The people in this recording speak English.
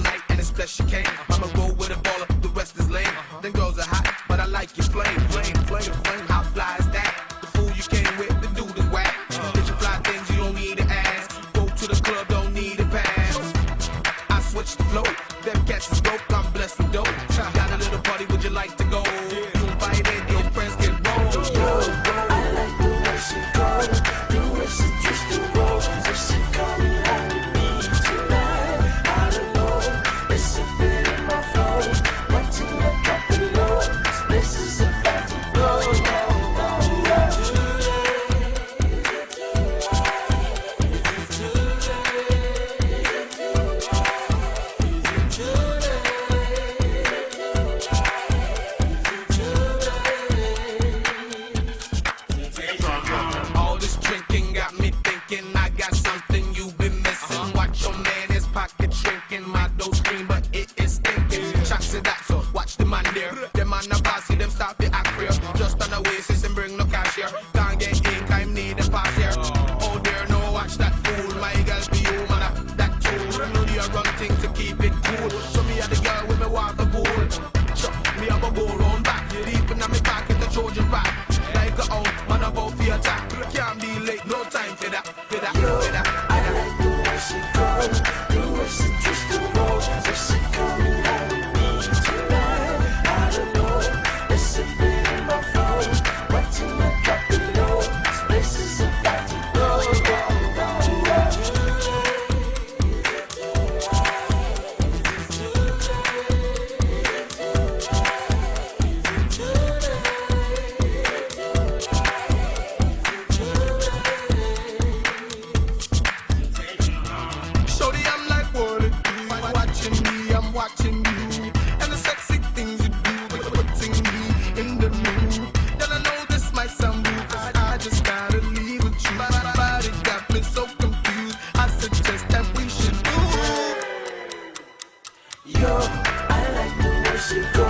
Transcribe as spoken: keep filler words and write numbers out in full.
night and it's best she came. I'ma roll with a baller, the rest is lame. Them girls are hot, but I like your flame, flame, flame, flame. How fly is that? The fool you came with, the dude is whack. Did you fly things you don't need to ask? Go to the club, don't need a pass. I switch the flow, them cats is broke, I'm blessed with dope. Got a little party, would you like to go? You invite in, your friends get rolled. Yo, I like the way she goes, the way she twist the rolls, so she coming home with me tonight. I don't know, it's a bit in my flow, watching her drop it low. This place is about to blow. All this drinking got me thinking I got something you've been missing. Watch your man, his pocket shrinking. My dough scream, but it is stinking. Shots it out, so watch the man there. Them man a bossy, them stop the act real. Just on the oasis and bring no cash here. Can't get in, time need a pass here. Oh there, no watch that fool. My girl be you, man, I, that tool. No need a run thing to keep it cool. Show me how the girl with me water pool. Sure, me have a go round back. Deep in my pocket, the Trojan back. Like a old man about for attack. Can't be late, no time for that, for that, Yo, for that. I like the way she goes, the way she twist the rolls, so she coming home with me tonight. I don't know, it's a bit in my flow, watching her drop it low. This place is about to blow. Shorty, I'm like what it do. Watching me, I'm watching you. And the sexy things you do, putting me in the mood. Then I know this might sound rude, cause I just gotta leave with you. My body got me so confused, I suggest that we should do. Yo, I like the way she goes.